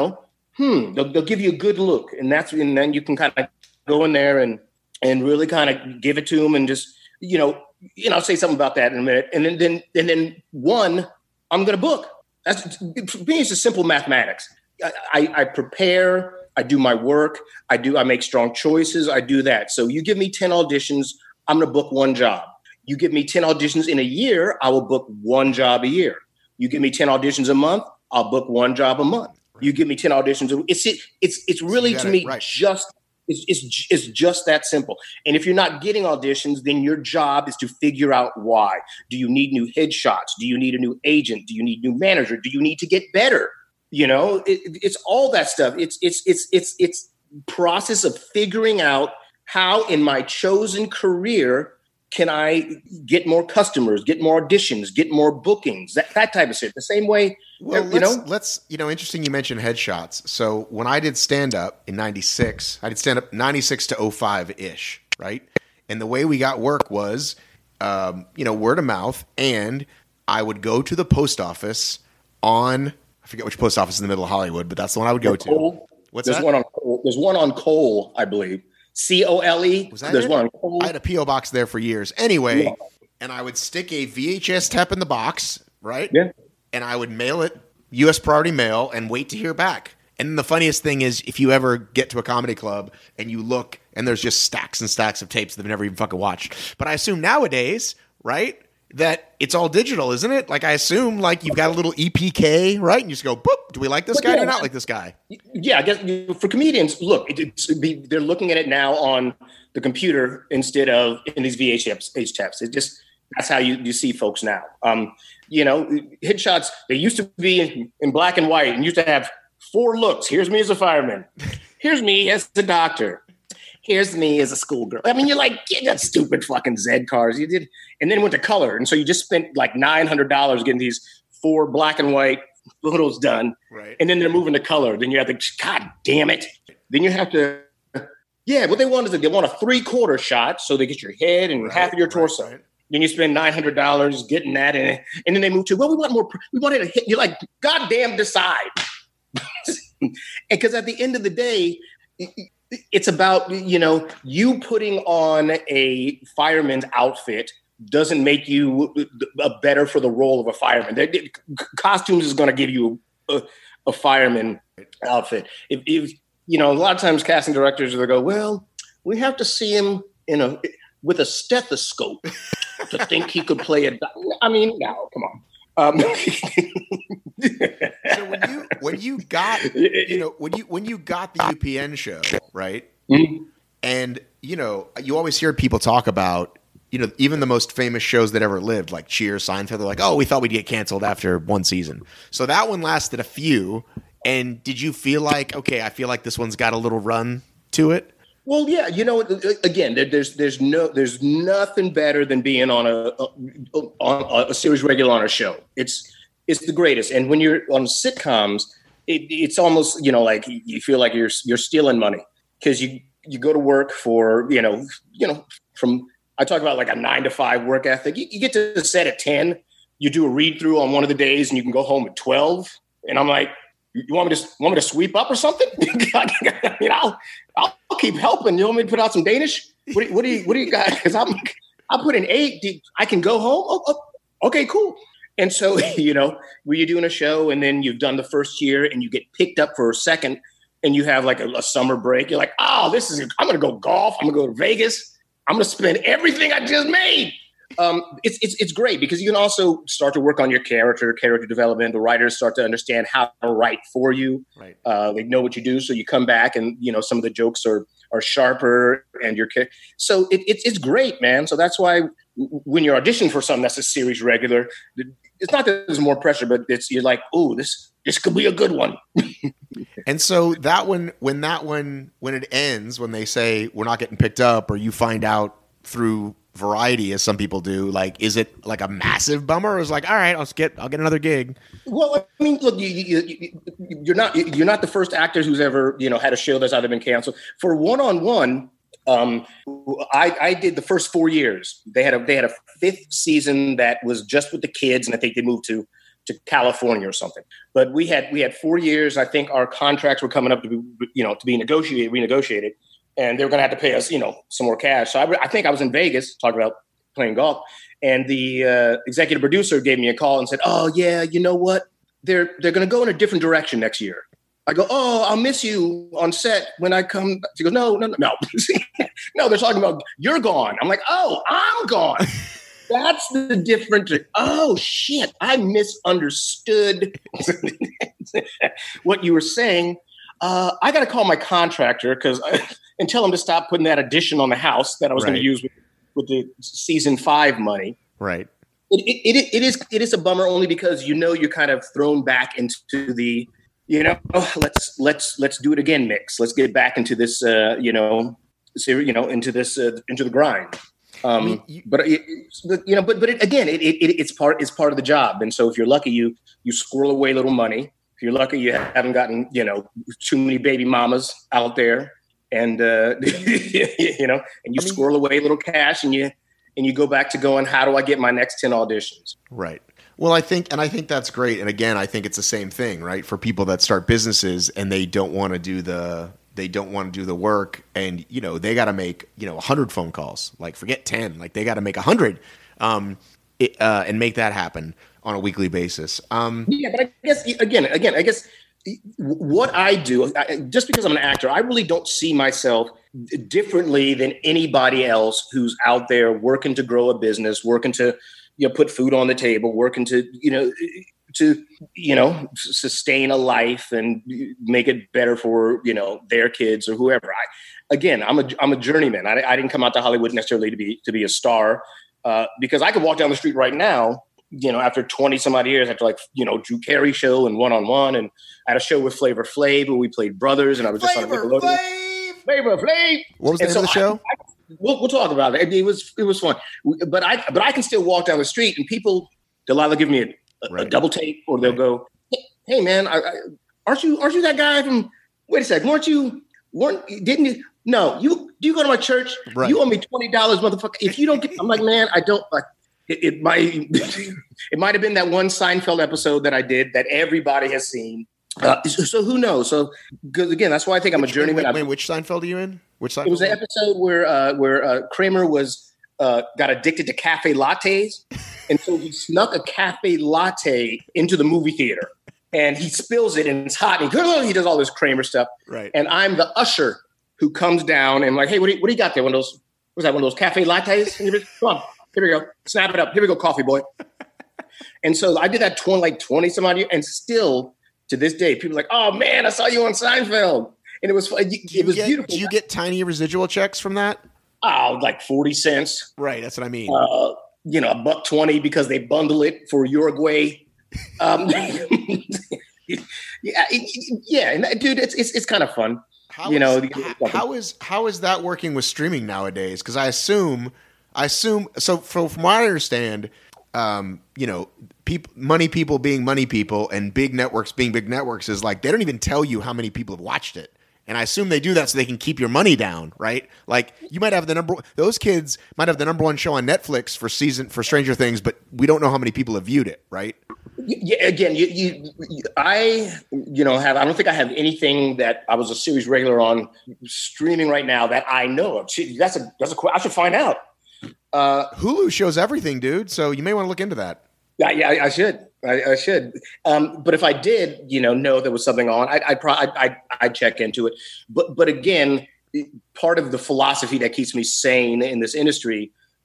give you a good look, and then you can kind of go in there and really kind of give it to them, and just I'll say something about that in a minute, and then one I'm going to book. That's being it's just simple mathematics. I prepare, I do my work, I make strong choices, I do that. So you give me 10 auditions, I'm going to book 1 job. You give me 10 auditions in a year, I will book 1 job a year. You give me 10 auditions a month, I'll book 1 job a month. Right. You give me 10 auditions. It's really, to me, just it's just that simple. And if you're not getting auditions, then your job is to figure out why. Do you need new headshots? Do you need a new agent? Do you need a new manager? Do you need to get better? It's all that stuff. It's process of figuring out how in my chosen career can I get more customers, get more auditions, get more bookings, that type of shit. The same way, let's interesting you mentioned headshots. So when I did stand-up in 96, I did stand-up 96 to 05-ish, right? And the way we got work was, word of mouth, and I would go to the post office I forget which post office in the middle of Hollywood, but that's the one I would go to. Cole. What's There's that? There's one on Cole, I believe. COLE. Was that There's it? one on Cole. I had a P.O. box there for years. Anyway, yeah. And I would stick a VHS tape in the box, right? Yeah. And I would mail it, U.S. priority mail, and wait to hear back. And then the funniest thing is, if you ever get to a comedy club and you look, and there's just stacks and stacks of tapes that they've never even fucking watched. But I assume nowadays, right, that it's all digital, isn't it? Like, I assume, like, you've got a little EPK, right? And you just go, boop, do we like this guy or not like this guy? Yeah, I guess for comedians, look, they're looking at it now on the computer instead of in these VHS tapes. That's how you see folks now. Headshots, they used to be in black and white and used to have 4 looks. Here's me as a fireman. Here's me as a doctor. Here's me as a schoolgirl. I mean, you're like, get that stupid fucking Z cars. You did, and then went to color. And so you just spent like $900 getting these 4 black and white photos done. Right. And then they're moving to color. Then you have to, God damn it. Then you have to, what they want is they want a 3/4 shot. So they get your head and half of your torso. Right. Then you spend $900 getting that. And then they move to, we want more. We wanted to hit. You're like, goddamn, decide. And because at the end of the day, it's about, you putting on a fireman's outfit doesn't make you better for the role of a fireman. Costumes is going to give you a fireman outfit. If a lot of times casting directors, they go, well, we have to see him with a stethoscope to think he could play a. I mean, no, come on. So when you got the UPN show, right? Mm-hmm. And you always hear people talk about even the most famous shows that ever lived, like Cheers, Seinfeld. They're like, oh, we thought we'd get canceled after 1 season. So that one lasted a few. And did you feel like, okay, I feel like this one's got a little run to it? Well, yeah, again, there's nothing better than being on a series regular on a show. It's the greatest. And when you're on sitcoms, it's almost like you feel like you're stealing money, because you go to work for from, I talk about like a 9 to 5 work ethic. You get to the set at 10, you do a read through on one of the days, and you can go home at 12. And I'm like, you want me to sweep up or something? I mean, I'll keep helping. You want me to put out some Danish? What do you got? Because I'll put in 8. I can go home. Oh, okay, cool. And so when you're doing a show and then you've done the first year and you get picked up for a second and you have like a summer break, you're like, oh, I'm going to go golf. I'm going to go to Vegas. I'm going to spend everything I just made It's great because you can also start to work on your character development. The writers start to understand how to write for you. Right. They know what you do, so you come back and some of the jokes are sharper, and so it's great, man. So that's why when you're auditioning for something that's a series regular, it's not that there's more pressure, but you're like, oh, this could be a good one. And so that one, when it ends, when they say we're not getting picked up, or you find out through Variety, as some people do, like, is it like a massive bummer, or is it like, all right, I'll get another gig? Well, I mean, look, you're not the first actor who's ever had a show that's either been canceled. For One-on-One, I did the first 4 years. They had a fifth season that was just with the kids, and I think they moved to California or something. But we had 4 years. I think our contracts were coming up to be renegotiated, and they were going to have to pay us some more cash. So I think I was in Vegas talking about playing golf, and the executive producer gave me a call and said, "Oh yeah, you know what? They're going to go in a different direction next year." I go, "Oh, I'll miss you on set when I come." She goes, "No." No, they're talking about you're gone. I'm like, "Oh, I'm gone." That's the difference. Oh shit, I misunderstood what you were saying. I got to call my contractor and tell him to stop putting that addition on the house that I was going to use with the season 5 money. Right. It is a bummer only because you're kind of thrown back into the let's do it again mix. Let's get back into this into the grind. It's part of the job. And so if you're lucky, you squirrel away a little money. If you're lucky, you haven't gotten too many baby mamas out there, and and you squirrel away a little cash, and you go back to going, how do I get my next 10 auditions? Right. Well, I think that's great. And again, I think it's the same thing, right? For people that start businesses and they don't want to do the work, and they got to make 100 phone calls. Like, forget 10. Like, they got to make 100 and make that happen on a weekly basis. Yeah, but I guess what I do, just because I'm an actor, I really don't see myself differently than anybody else who's out there working to grow a business, working to put food on the table, working to sustain a life and make it better for their kids or whoever. I'm a journeyman. I didn't come out to Hollywood necessarily to be a star, because I could walk down the street right now, after 20 some odd years, after Drew Carey show and One-on-One, and I had a show with Flavor Flav where we played brothers, and I was just on Nickelodeon. Flavor Flav. What was the name of the show? We'll talk about it. It was fun, but I can still walk down the street and people, they'll either give me a double take, or they'll go, "Hey man, aren't you that guy from? Wait a second, didn't you? No, do you go to my church? Right. You owe me $20, motherfucker. If you don't get," I'm like, "Man, I don't like." It might it might have been that one Seinfeld episode that I did that everybody has seen. So who knows? So, because again, that's why I think I'm a journeyman. Wait, which Seinfeld are you in? Which Seinfeld? It was an episode where Kramer got addicted to cafe lattes, and so he snuck a cafe latte into the movie theater, and he spills it, and it's hot, and he does all this Kramer stuff. Right. And I'm the usher who comes down and I'm like, "Hey, what do you got there? One of those cafe lattes? And come on, here we go. Snap it up. Here we go, coffee boy." And so I did that 20 some odd years, and still to this day, people are like, "Oh man, I saw you on Seinfeld." And it was beautiful. Do you get tiny residual checks from that? Oh, like 40 cents. Right, that's what I mean. $1.20 because they bundle it for Uruguay. Yeah, dude, it's kind of fun. How is that working with streaming nowadays? Because I assume. So from what I understand, money people being money people and big networks being big networks is like they don't even tell you how many people have watched it. And I assume they do that so they can keep your money down, right? Like you might have those kids might have the number one show on Netflix for Stranger Things, but we don't know how many people have viewed it, right? Yeah, again, I don't think I have anything that I was a series regular on streaming right now that I know of. That's a I should find out. Hulu shows everything, dude. So you may want to look into that. Yeah, I should. I should. But if I did, know there was something on, I'd check into it. But again, part of the philosophy that keeps me sane in this industry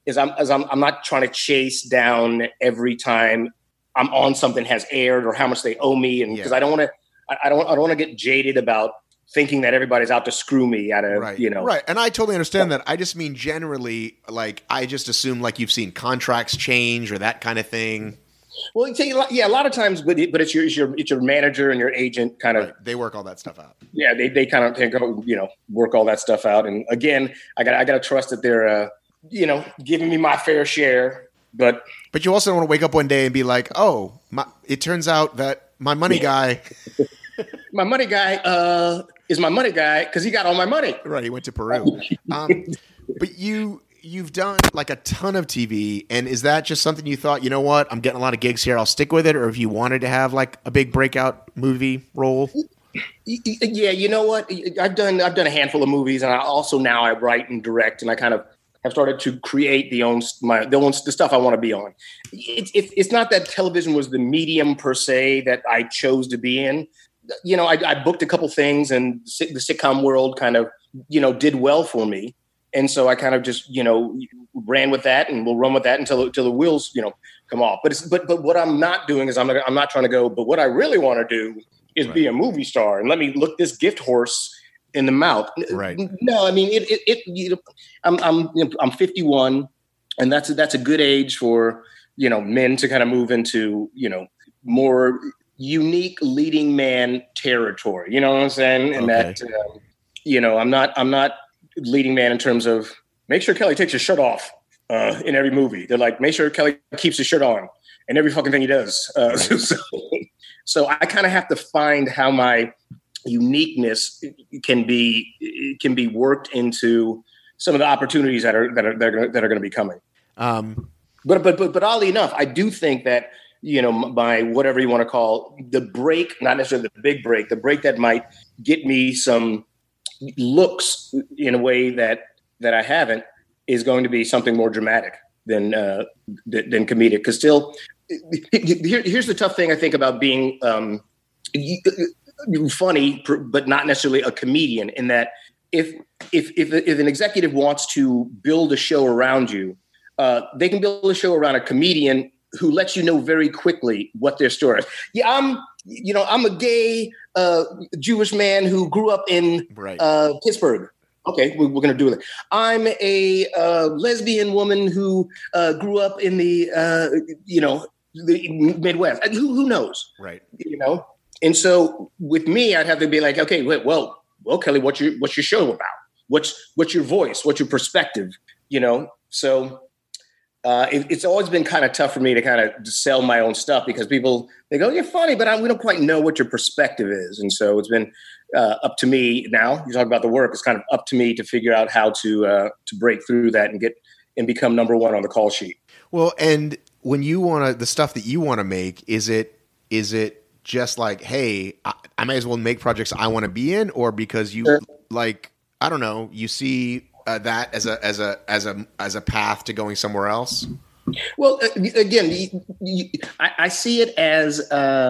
I'm not trying to chase down every time I'm on something has aired or how much they owe me, and because I don't want to get jaded about thinking that everybody's out to screw me out of, right. Right. And I totally understand that. I just mean generally, like, I just assume like you've seen contracts change or that kind of thing. Well, a lot of times, but it's your manager and your agent kind of. Right. They work all that stuff out. Yeah, they kind of go, work all that stuff out. And again, I got to trust that they're, giving me my fair share. But you also don't want to wake up one day and be like, oh, it turns out that my money guy. My money guy is my money guy because he got all my money. Right, he went to Peru. But you've done like a ton of TV, and is that just something you thought, you know what, I'm getting a lot of gigs here, I'll stick with it, or if you wanted to have like a big breakout movie role? Yeah, you know what, I've done a handful of movies, and now I write and direct, and I kind of have started to create the stuff I want to be on. It's not that television was the medium per se that I chose to be in. I booked a couple things, and the sitcom world kind of, did well for me. And so I kind of just, ran with that, and we'll run with that until the wheels, come off. But what I'm not doing is I'm not trying to go, but what I really want to do is be a movie star and let me look this gift horse in the mouth. Right. No, I mean, I'm 51, and that's a good age for, men to kind of move into, more unique leading man territory. You know what I'm saying? And that, I'm not leading man in terms of make sure Kelly takes his shirt off in every movie. They're like, make sure Kelly keeps his shirt on in every fucking thing he does. So I kind of have to find how my uniqueness can be worked into some of the opportunities that are going to be coming. But oddly enough, I do think that, by whatever you want to call the break, not necessarily the big break, the break that might get me some looks in a way that I haven't, is going to be something more dramatic than comedic. Because still, here's the tough thing I think about being funny, but not necessarily a comedian. In that, if an executive wants to build a show around you, they can build a show around a comedian who lets you know very quickly what their story is. Yeah, I'm a gay Jewish man who grew up in Pittsburgh. Okay, we're going to do that. I'm a lesbian woman who grew up in the the Midwest. Who knows? Right. And so with me, I'd have to be like, okay, well, Kelly, what's your show about? What's your voice? What's your perspective? So. It's always been kind of tough for me to kind of sell my own stuff because they go, you're funny, but we don't quite know what your perspective is. And so it's been up to me now. You talk about the work. It's kind of up to me to figure out how to break through that and become number one on the call sheet. Well, and when you the stuff that you want to make, is it just like, hey, I might as well make projects I want to be in, or because you like, I don't know, you see that as a path to going somewhere else? Well, again, I see it as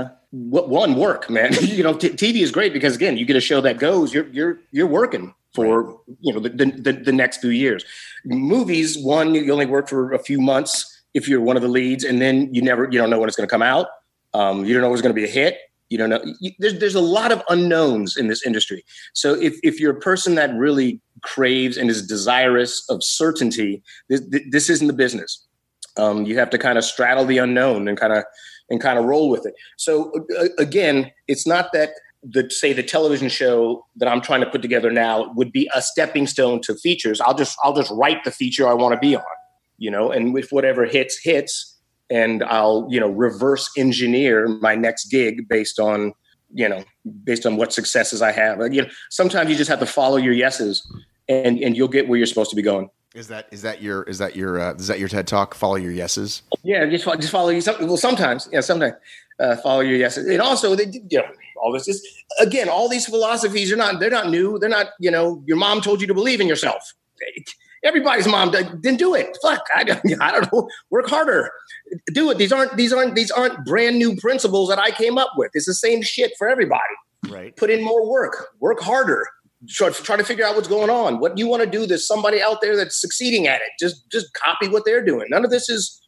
work, man. TV is great because again, you get a show that goes. You're working for the next few years. Movies, you only work for a few months if you're one of the leads, and then you don't know when it's going to come out. You don't know what's going to be a hit. You don't know. There's a lot of unknowns in this industry. So if you're a person that really craves and is desirous of certainty, this isn't the business. You have to kind of straddle the unknown and kind of roll with it. So again, it's not that the television show that I'm trying to put together now would be a stepping stone to features. I'll just write the feature I want to be on, and with whatever hits. And I'll, reverse engineer my next gig based on what successes I have. Sometimes you just have to follow your yeses, and you'll get where you're supposed to be going. Is that your TED Talk? Follow your yeses. Yeah, just follow you. Well, sometimes follow your yeses, and also all this is again, all these philosophies they're not new. They're not your mom told you to believe in yourself. Everybody's mom didn't do it. Fuck, I don't know. Work harder. Do it. These aren't brand new principles that I came up with. It's the same shit for everybody. Right. Put in more work. Work harder. try to figure out what's going on. What you want to do, there's somebody out there that's succeeding at it. Just copy what they're doing. None of this is,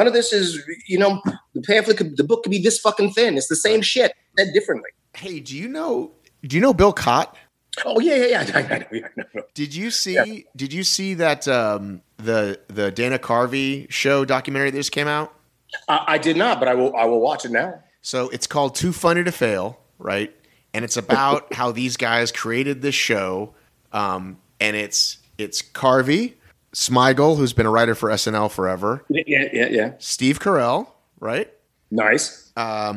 the pamphlet, the book could be this fucking thin. It's the same shit, said differently. Hey, do you know Bill Cott? Oh yeah. I know. Did you see that the Dana Carvey show documentary that just came out? I did not, but I will watch it now. So it's called Too Funny to Fail, right? And it's about how these guys created this show. And it's Carvey, Smigel, who's been a writer for SNL forever. Yeah. Steve Carell, right? Nice.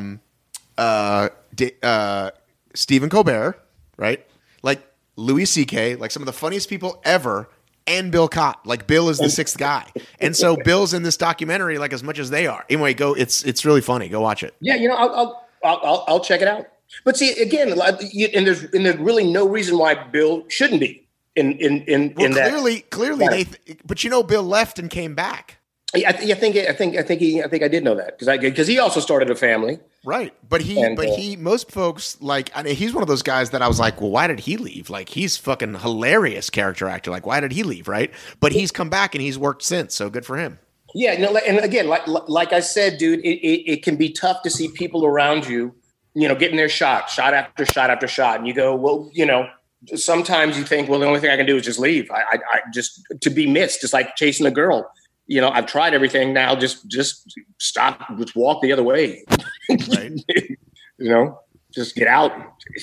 Stephen Colbert, right? Like Louis C.K., like some of the funniest people ever, and Bill Cott. Like Bill is the sixth guy. And so Bill's in this documentary like as much as they are. Anyway, it's really funny. Go watch it. Yeah, I'll check it out. But see, again, and there's really no reason why Bill shouldn't be in that. Clearly, but Bill left and came back. I think I did know that because he also started a family, right? But most folks he's one of those guys that I was like, well, why did he leave? Like he's fucking hilarious character actor. Like why did he leave? Right? But he's come back and he's worked since, so good for him. Yeah, and again, like I said, dude, it can be tough to see people around you, getting their shot after shot after shot, and you go, well, sometimes you think, well, the only thing I can do is just leave. I just to be missed, just like chasing a girl. I've tried everything now. Just stop. Just walk the other way. Right. Just get out.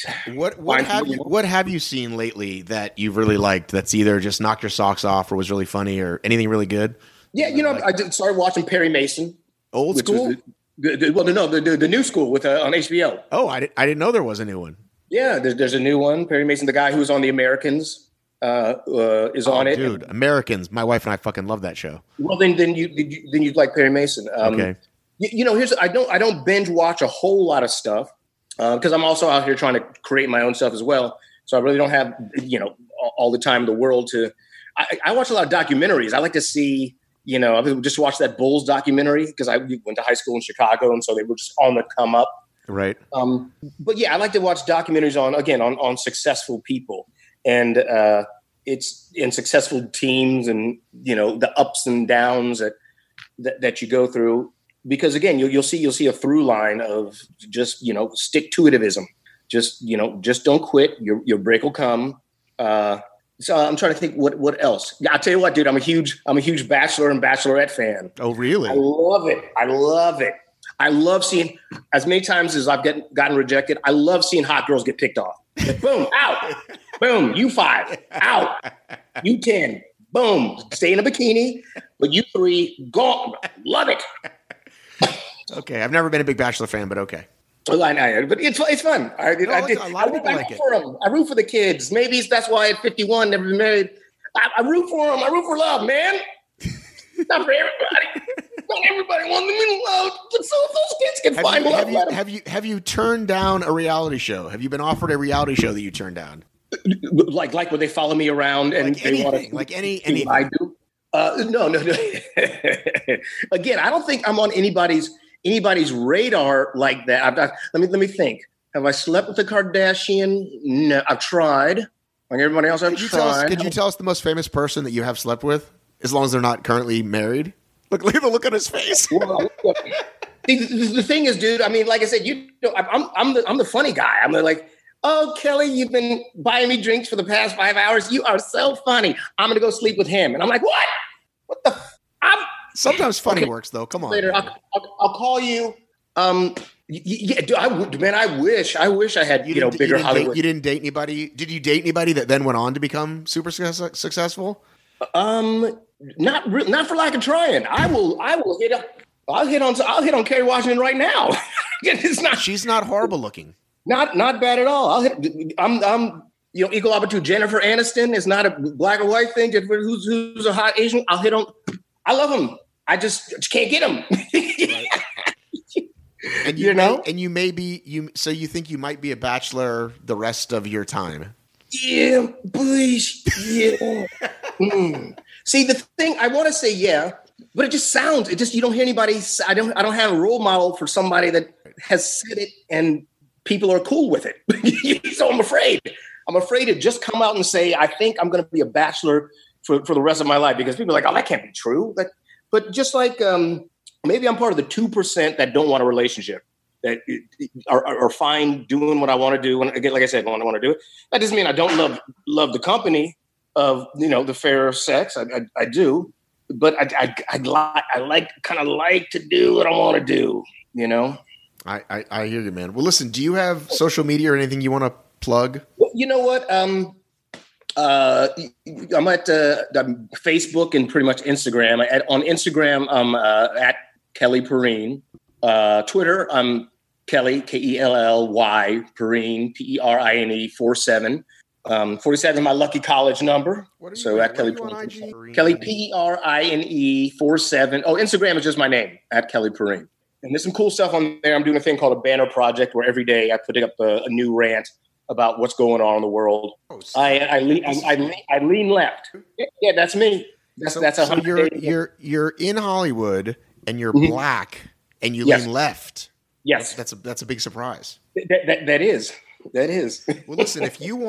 What have you seen lately that you've really liked? That's either just knocked your socks off or was really funny or anything really good? Yeah, I started watching Perry Mason. Old school. The new school with on HBO. Oh, I didn't know there was a new one. Yeah, there's a new one. Perry Mason, the guy who was on The Americans. Is on it, dude. Americans. My wife and I fucking love that show. Well, then you'd like Perry Mason. Okay. Here's I don't binge watch a whole lot of stuff because I'm also out here trying to create my own stuff as well. So I really don't have all the time in the world to. I watch a lot of documentaries. I like to see I just watched that Bulls documentary because I went to high school in Chicago and so they were just on the come up. Right. But yeah, I like to watch documentaries on successful people. And it's in successful teams and, the ups and downs that you go through, because again, you'll see a through line of just, stick to itivism. Just don't quit. Your break will come. So I'm trying to think what else. Yeah, I'll tell you what, dude, I'm a huge Bachelor and Bachelorette fan. Oh, really? I love it. I love seeing, as many times as I've gotten rejected, I love seeing hot girls get picked off. Boom, out. Boom, you 5, out. You 10, boom, stay in a bikini. But you 3, gone. Love it. Okay, I've never been a big Bachelor fan, but okay. Well, I know, but it's fun. I root for the kids. Maybe that's why at 51, never been married. I root for them. I root for love, man. Not for everybody. Not everybody wants them in love. But so if those kids can find love, have you turned down a reality show? Have you been offered a reality show that you turned down? Like where they follow me around and they want to anything I do? No. Again, I don't think I'm on anybody's radar like that. Let me think. Have I slept with a Kardashian? No, I've tried. Like everybody else, I've tried. Could you tell us the most famous person that you have slept with, as long as they're not currently married? Look at the look on his face. Well, the thing is, dude. I mean, like I said, I'm the funny guy. I'm like, oh, Kelly, you've been buying me drinks for the past 5 hours. You are so funny. I'm gonna go sleep with him. And I'm like, what? What the? Sometimes funny works though. Come on. Later, I'll call you. Yeah, dude, I wish I had bigger Hollywood. You didn't date anybody. Did you date anybody that then went on to become super successful? Not for lack of trying. I'll hit on Kerry Washington right now. She's not horrible looking. Not bad at all. I'm equal opportunity. Jennifer Aniston is not a black or white thing. Who's a hot Asian? I'll hit on. I love him. I just can't get him. Right. And so you think you might be a bachelor the rest of your time? Yeah, please. Yeah. See, the thing I want to say, yeah, but it just you don't hear anybody. I don't have a role model for somebody that has said it and people are cool with it. So I'm afraid. I'm afraid to just come out and say, I think I'm going to be a bachelor for the rest of my life, because people are like, oh, that can't be true. But just like maybe I'm part of the 2% that don't want a relationship, that are fine doing what I want to do. When, again, like I said, when I want to do it, that doesn't mean I don't love the company of, the fairer sex. I do, but I like to do what I want to do. I hear you, man. Well, listen, do you have social media or anything you want to plug? You know what? I'm at Facebook and pretty much Instagram. On Instagram, I'm at Kelly Perrine. Twitter, I'm Kelly, Kelly, Perrine, Perine 47. 47 my lucky college number. So at Kelly Perrine. Kelly, Perine 47. Oh, Instagram is just my name, at Kelly Perrine. And there's some cool stuff on there. I'm doing a thing called a banner project, where every day I put up a new rant about what's going on in the world. I lean left. Yeah, that's me. That's so you're in Hollywood and you're black and you lean left. Yes, that's a big surprise. That is. Well, listen, if you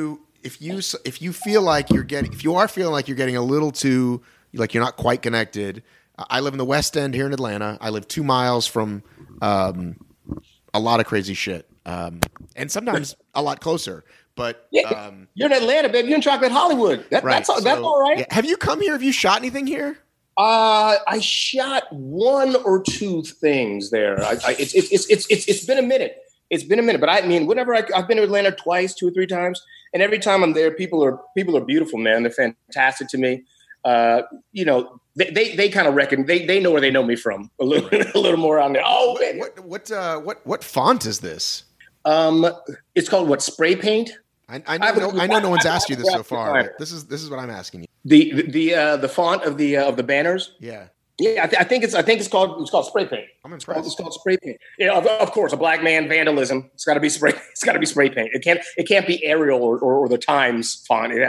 feel like if you are feeling like you're getting a little too, like you're not quite connected. I live in the West End here in Atlanta. I live 2 miles from a lot of crazy shit, and sometimes a lot closer. But you're in Atlanta, baby. You're in Chocolate Hollywood. That's all right. Yeah. Have you come here? Have you shot anything here? I shot 1 or 2 things there. It's been a minute. It's been a minute, but I mean, whenever I've been to Atlanta twice, 2 or 3 times, and every time I'm there, people are beautiful, man. They're fantastic to me. They kind of reckon they know where they know me from a little more on there. Oh, what font is this? It's called Spray paint. I know no one's asked you this so far. This is what I'm asking you. The font of the banners. Yeah. Yeah, I think it's called spray paint. I'm impressed. It's called spray paint. Yeah, of course, a black man vandalism. It's got to be spray. It's got to be spray paint. It can't be Arial or the Times font.